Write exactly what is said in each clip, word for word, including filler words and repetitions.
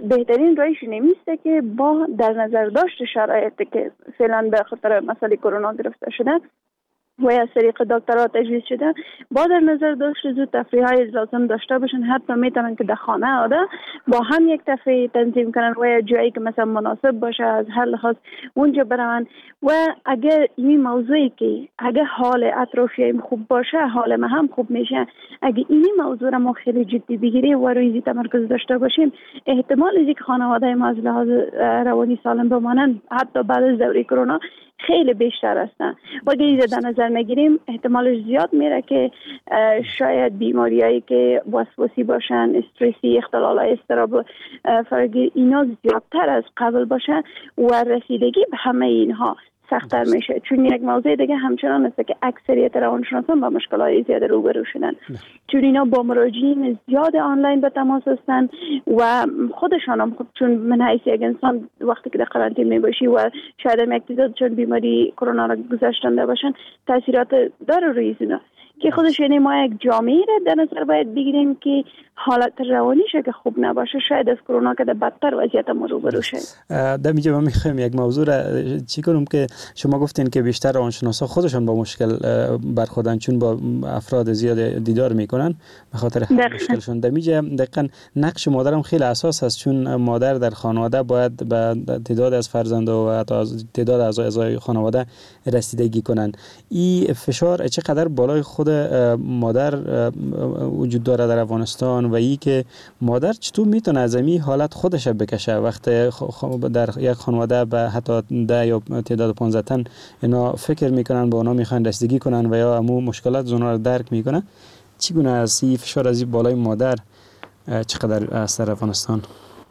بهترین راهش نمیسته که با در نظر داشت شرایطی که فعلا به خاطر مسئله کرونا گرفته شده و از طریق دکترها تجویز شده، با در نظر داشت زود تفریح های لازم داشته باشن. حتی میتونن که در خانه آده با هم یک تفریح تنظیم کنن و جایی که مثلا مناسب باشه از هر لحاظ اونجا برن. و اگر این موضوعی که اگر حال اطرافیان خوب باشه حال ما هم خوب میشه، اگر این موضوع را ما خیلی جدی بگیریم و روی تمرکز داشته باشیم، احتمال از اینکه خانواده ما از لحاظ روانی سالم بمانن حتی بعد از دوره کرونا خیلی بیشتر هستن. و اگر در نظر نگیریم احتمالش زیاد میره که شاید بیماریایی که وسواسی باشن، استرسی، اختلال اضطراب فرگی، اینا زیادتر از قبل باشن و رسیدگی به همه اینها سخت‌تر میشه. چون یک موضوع دیگه همچنان است که اکثریت روانشناسان با مشکلات زیاد روبرو شدن، چون اینا با مراجعین زیاد آنلاین به تماس هستن و خودشان هم خود، چون من حیث یک انسان وقتی که در قرنطینه میباشی و شاید هم یک تعداد چون بیماری کرونا را گذشتنده باشن تاثیرات داره روی اینا، که خودش یعنی ما یک جامعه را در نظر باید بگیریم که حالت روانیش که خوب نباشه شاید از کرونا که در بدتر وضعیت ما روبرو شیم. در اینجا من میخوایم یک موضوع را چی کنم که شما گفتین که بیشتر روانشناسا خودشون با مشکل برخوردن چون با افراد زیاد دیدار میکنن به خاطر مشکلشون. در اینجا دقیقاً نقش مادرم خیلی اساس است، چون مادر در خانواده باید به تعداد از فرزندان و حتی تعداد اعضای اعضای خانواده رسیدگی کنن. این فشار چقدر بالای خود مادر وجود داره در افغانستان و ای که مادر چطور میتونه از این حالت خودش بکشه وقتی در یک خانواده به حتی ده یا تعداد پانزده تن اینا فکر میکنن با اونا میخوان رسیدگی کنن و یا امو مشکلات زونا رو درک میکنن، چگونه از این فشار از این بالای مادر چقدر اثر افغانستان؟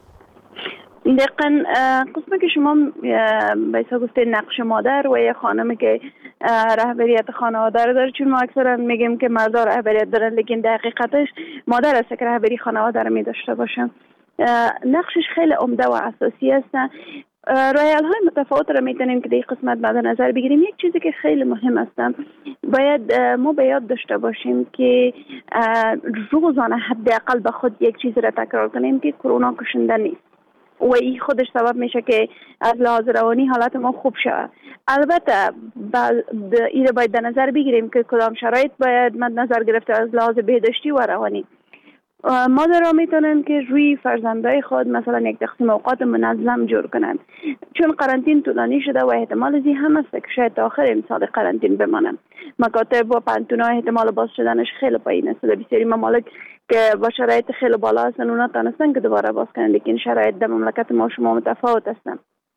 دقیقاً قسمه که شما بایسا گفته نقش مادر و یه خانمی که رهبریت خانواده رو داره، چون ما اکثرا میگیم که مردا رهبریت دارن لیکن دقیقتش مادر است که رهبری خانواده رو میداشته باشه. نقشش خیلی عمده و اساسی است. رایل های متفاوت رو میتونیم که در این قسمت بعد نظر بگیریم. یک چیزی که خیلی مهم است باید ما به یاد داشته باشیم که روزانه حداقل به خود یک چیز را تکرار کنیم که کرونا کشنده نیست و این خودش سبب میشه که از لحاظ روانی حالت ما خوب شود. البته این رو باید در نظر بگیریم که کدام شرایط باید مد نظر گرفته از لحاظ بهداشتی و روانی. مادرها میتونن که روی فرزندای خود مثلا یک تقسیم اوقات منظم جور کنن، چون قرنطینه طولانی شده و احتمال زی هم است که شاید تا آخر امسال قرنطینه بمانن. مکاتب و پانتون‌ها احتمال باز شدنش خیلی پایین است. در بسیاری ممالک که با شرایط خیلی بالا هستن اونا تونستن که دوباره باز کنن، لیکن شرایط در مملکت ما شما متفاوت هستن.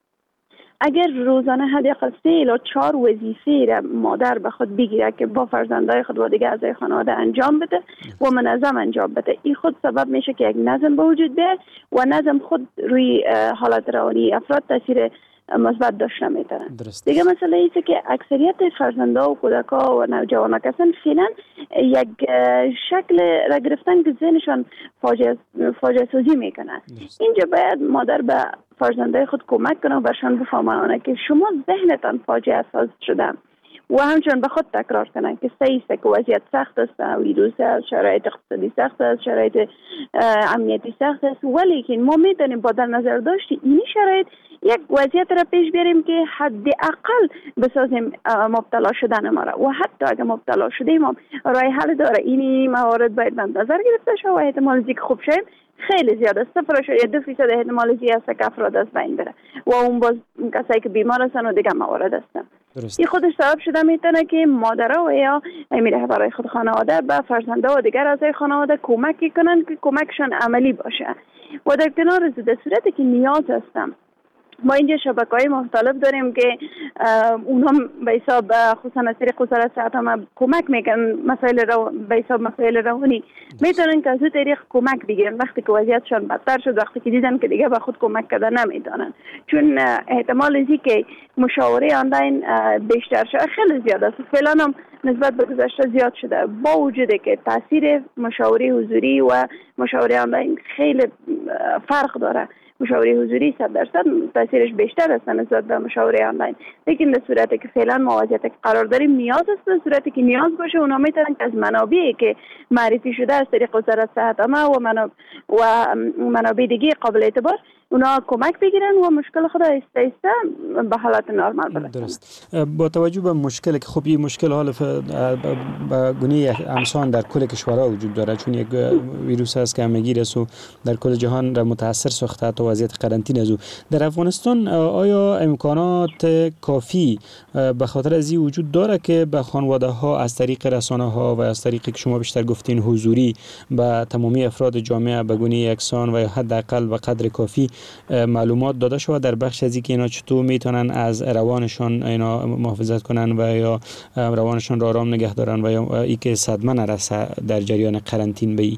اگر روزانه حداقل سه الی چهار وظیفه را مادر به خود بگیره که با فرزندای خود و دیگه اعضای خانواده انجام بده و منظم انجام بده، این خود سبب میشه که یک نظم به وجود بیاد و نظم خود روی حالت روانی افراد تاثیر مثبت داشته میتونن. دیگه مسئله ایست که اکثریت فرزندا و کودکا و نوجوانا کسان فعلا یک شکل را گرفتن که ذهنشان فاجعه فاجعه سازی میکنن. اینجا باید مادر به فرزندای خود کمک کنه و برشان بفهمانه که شما ذهنتان فاجعه ساز شده و همچنان به خود تکرار کنن که صحیح است که وضعیت سخت است، ویروس است، شرایط اقتصادی سخت است، شرایط امنیتی سخت است، ولی ما میتونیم با در نظر داشت این شرایط یک وضعیت را پیش بیاریم که حداقل بسازیم مبتلا شدن ما را و حتی اگر مبتلا شدیم ما راه حل داره. این موارد باید در نظر گرفته شود و احتمال زی که خوب شیم خیلی زیاد است. صفر یا دو فیصد احتمال زی است که افراد از بین بره و اون باز کسایی که بیمار هستن و دیگه موارد هستن. این خودش سبب شده میتونه که مادرها و یا امیره برای خود خانواده به فرزنده و دیگر اعضای خانواده کمکی کنن که کمکشان عملی باشه و در کنار در صورتی که نیاز هستن. ما اینجا شبکه‌های مختلف داریم که اونها به حساب خصوصا از طریق وزارت صحت هم کمک میکنن مسائل رو به حساب مسائل روانی میتونن که از اون طریق کمک بگیرن وقتی که وضعیتشان بدتر شد، وقتی که دیدن که دیگه به خود کمک کردن نمیتونن، چون احتمال ازی که مشاوره آنلاین بیشتر شده خیلی زیاد است. فعلا هم نسبت به گذشته زیاد شده، با وجودی که تاثیر مشاوره حضوری و مشاوره آنلاین خیلی فرق داره. مشاوره حضوری صد درصد تاثیرش بیشتر است نسبت به مشاوره آنلاین، لیکن در صورتی که فعلا ما وضعیت قرار داریم نیاز است، در صورتی که نیاز باشه اونا میتونن از منابعی که معرفی شده از طریق وزارت صحت عامه و منابع و منابع دیگه قابل اعتبار اونا کمک بگیرن و مشکل خود آهسته آهسته به حالت نرمال برسن. درست. با توجه به مشکلی که خب این مشکل حال به گونه امسان در کل کشورها وجود داره، چون یک ویروس است که همگیر است و در کل جهان را متاثر ساخته تا وضعیت قرنطینه از او. در افغانستان آیا امکانات کافی به خاطر از این وجود داره که به خانواده ها از طریق رسانه ها و از طریقی که شما بیشتر گفتین حضوری به تمامی افراد جامعه به گونه یکسان و حداقل به قدر کافی معلومات داده شود در بخش از اینکه اینا چطور میتونن از روانشان اینا محافظت کنن و یا روانشان را آرام نگه دارن و یا اینکه صدمه نرسه در جریان قرنطینه بی؟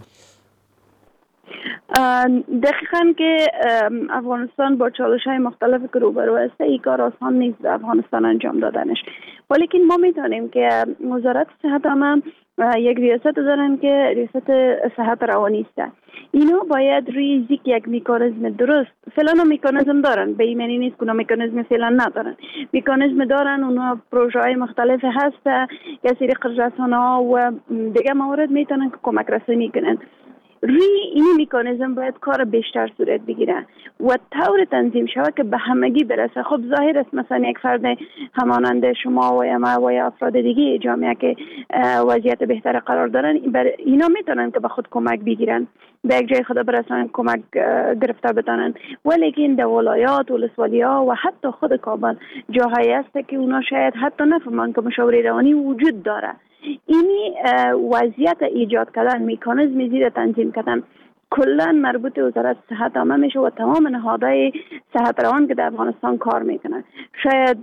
دقیقاً که افغانستان با چالش‌های مختلف که روبرو است، این کار آسان نیست در افغانستان انجام دادنش، ولیکن ما می‌دانیم که وزارت صحت عامه یک ریاست دارن که ریاست صحت روانی است. اینا باید روی ذیک یک میکانیزم درست، فعلا میکانیزم دارن، به این معنی نیست که اونا میکانیزم فعلا ندارن، میکانیزم دارن، اونا پروژه های مختلف هست که از طریق رسانه ها و دیگه موارد میتونن که کمک رسانی کنن. روی این میکانیزم باید کار بیشتر صورت بگیره و طور تنظیم شود که به همگی برسه. خب ظاهر است مثلا یک فرد همانند شما و یا ما و یا افراد دیگه جامعه که وضعیت بهتر قرار دارن، اینا میتونن که به خود کمک بگیرن، به یک جای خدا برسن، کمک گرفته بتانن، ولیکن در ولایات، ولسوالی‌ها و حتی خود کابل جاهایی است که اونا شاید حتی نفهمن که مشاوره روانی وجود داره. اینی وضعیت ایجاد کردن، میکانیزم زیر تنظیم کردن کلا مربوط وزارت صحت عامه میشه و تمام نهادهای صحت روان که در افغانستان کار میکنن. شاید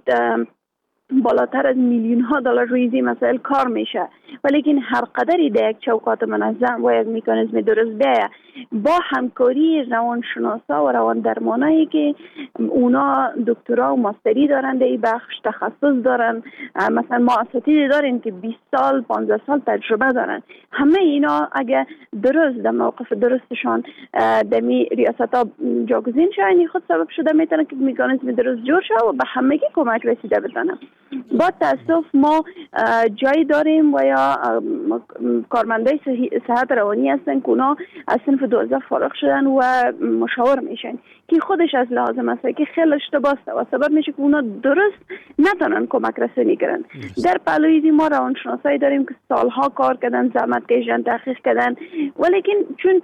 بالاتر از میلیون ها دلار روی این مسائل کار میشه، ولیکن هر قدری در یک چوکات منظم و یک میکانیزم درست بیاید با همکاری روانشناسا و روان درمانایی که اونا دکترا و ماستری دارن در این بخش، تخصص دارن، مثلا ما اساتید داریم که بیست سال پانزده سال تجربه دارن، همه اینا اگه درست در موقف درستشان در می ریاست جاگزین شدن خود سبب شده میتونه که میکانیزم درست جور شه و به همگی کمک رسیده بتونه. با تاسف ما جایی داریم و یا کارمندای صحت روانی هستن که اونا از صنف دوازده فارغ شدن و مشاور میشن که خودش از لازم است که خیلی اشتباه است و سبب میشه که اونا درست نتونن کمک رسانی کنن. در پلوی ما روانشناسایی داریم که سالها کار کردن، زحمت کشیدن، تحقیق کردن، ولیکن چون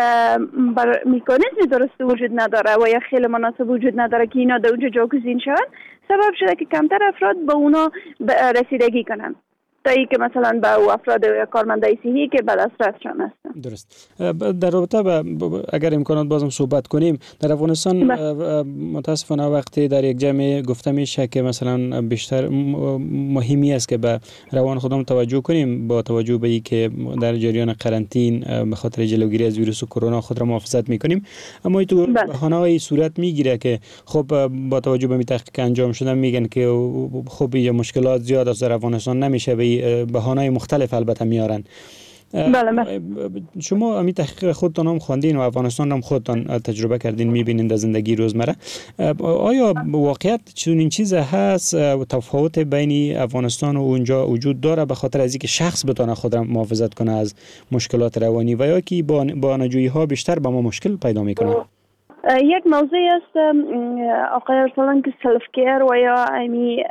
بر میکانیزم درست وجود نداره و یا خیلی مناسب وجود نداره که اینا در اونجا جاگزین شون، سبب شده که کمتر افراد به اونا رسیدگی کنن تا ای که مثلا به افراد یا کارمندای صحی که به دسترسشان هستن. درست. در رابطه با اگر امکانات بازم صحبت کنیم، در افغانستان متاسفانه وقتی در یک جمع گفته میشه که مثلا بیشتر مهمی است که به روان خودمون توجه کنیم با توجه به اینکه در جریان قرنطین به خاطر جلوگیری از ویروس کرونا خود را محافظت میکنیم، اما این تو بهانه‌ای صورت میگیره که خب با توجه به تحقیق انجام شده میگن که خب این مشکلات زیاد از در افغانستان نمیشه، به بهانه‌های مختلف البته میارن. بله بله. شما امی تحقیق خودتان هم خواندین و افغانستان هم خودتان تجربه کردین، میبینین در زندگی روزمره. آیا واقعیت چون این چیز هست و تفاوت بین افغانستان و اونجا وجود داره به خاطر از اینکه شخص بتونه خود را محافظت کنه از مشکلات روانی و یا که با بهانه‌جویی ها بیشتر به ما مشکل پیدا میکنه؟ یک موضوعی است آقای ارسلان که سلف کیر و یا امی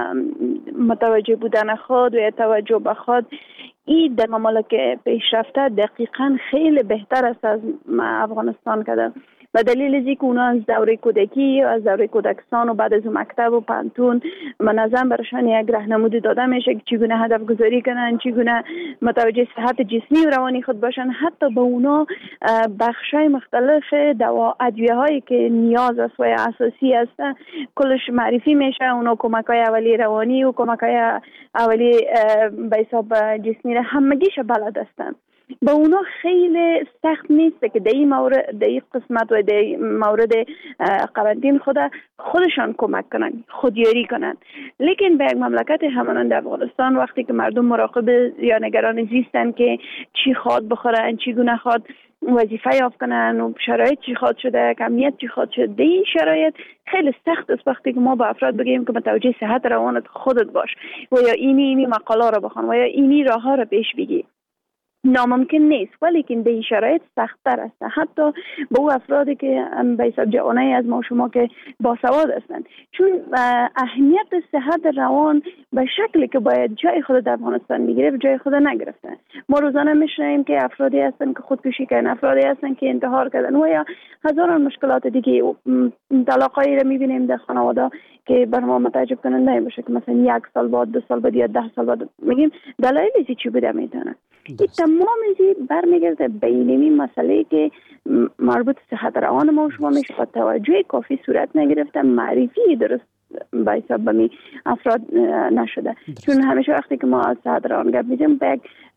متوجه بودن خود و یا توجه به خود، این در ممالک پیشرفته دقیقاً خیلی بهتر است از افغانستان کده و دلیل از اینکه اونا از دوره کودکی از دوره کودکستان و بعد از مکتب و پانتون منظم برشان یک راهنمایی داده میشه که چگونه هدف گذاری کنن، چگونه متوجه صحت جسمی و روانی خود باشن، حتی به اونا بخشای مختلف دوا ادویه هایی که نیاز است و اساسی است کلش معرفی میشه. اونا کمک های اولیه روانی و کمک های اولیه به حساب جسمی همگیش بلد هستن. به اونا خیلی سخت نیست که در این مورد در این قسمت و در مورد قرنطینه خود خودشان کمک کنن، خودیاری کنن. لیکن به یک مملکت همانند افغانستان وقتی که مردم مراقب یا نگران زیستن که چی خواد بخورن، چی گونه خواد وظیفه یافت کنن و شرایط چی خواد شده، کمیت چی خواد شده، در این شرایط خیلی سخت است وقتی که ما به افراد بگیم که متوجه صحت روانت خودت باش و یا اینی اینی مقاله را بخوان و یا اینی راه ها را پیش بگی. ناممکن نیست، ولی که در این شرایط سخت‌تر است. حتی به او افرادی که به حساب جوانه از ما شما که باسواد هستند، چون اهمیت صحت روان به شکلی که باید جای خود در افغانستان میگیره جای خود نگرفته. ما روزانه میشنویم که افرادی هستند که خودکشی کردن، افرادی هستند که انتحار کردن و یا هزاران مشکلات دیگه. طلاقایی را میبینیم در خانواده که بر ما متعجب کننده باشه که مثلا یک سال بعد، دو سال بعد یا ده سال بعد میگیم دلایلی چی بوده میتونه. این تمام چیز برمیگرده به این مسئله که مربوط صحت روان ما شما میشه با توجه کافی صورت نگرفته، معرفی درست به حساب بمی افراد نشده. چون همیشه وقتی که ما از صحت روان گپ میزنیم به یک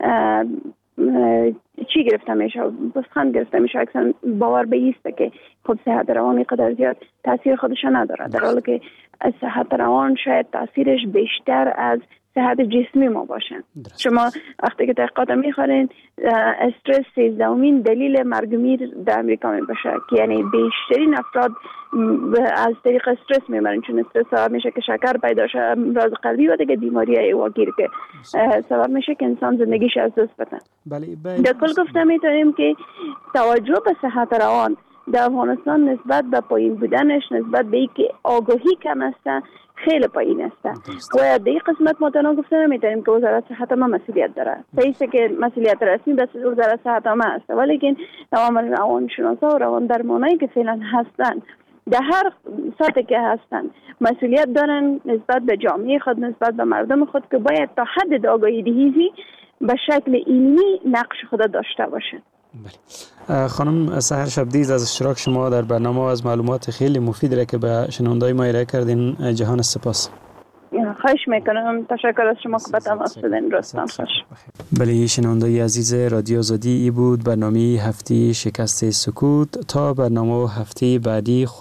چی گرفته میشه، بسخند گرفته میشه، اکثر باور به ایسته که خود صحت روانی قدر زیاد تاثیر خودش نداره، در حالی که صحت روان شاید تاثیرش بیشتر از صحت جسمی ما باشن. شما وقتی که تحقیقات میخورین استرس سیزدهمین دلیل مرگ میر در امریکا می باشه که یعنی بیشترین افراد از طریق استرس میمرن، چون استرس سبب میشه که شکر پیدا شه، امراض قلبی و دیگه بیماری ایواگیر که سبب میشه که انسان زندگیش از دست بده. در کل گفته میتونیم که توجه به صحت روان در افغانستان نسبت به پایین بودنش، نسبت به اینکه آگاهی کم است، خیلی پایین است. و در این قسمت ما تنها گفته نمیتونیم که وزارت صحت ما مسئولیت داره. صحیح که مسئولیت رسمی بس وزارت صحت ما است، ولی تمام روانشناسا و روان درمانایی که فعلا هستند در هر سطحی که هستند مسئولیت دارن نسبت به جامعه خود، نسبت به مردم خود که باید تا حد آگاهی دهی به شکل علمی نقش خود داشته باشند. بله. خانم سحر شبدیز، از اشتراک شما در برنامه و از معلومات خیلی مفید را که به شنوندای ما ارائه کردین جهان سپاس. خواهش میکنم، تشکر از شما که به تماس دادین. رستم خوش. بله، شنوندای عزیز رادیو آزادی، ای بود برنامه هفته شکست سکوت. تا برنامه هفته بعدی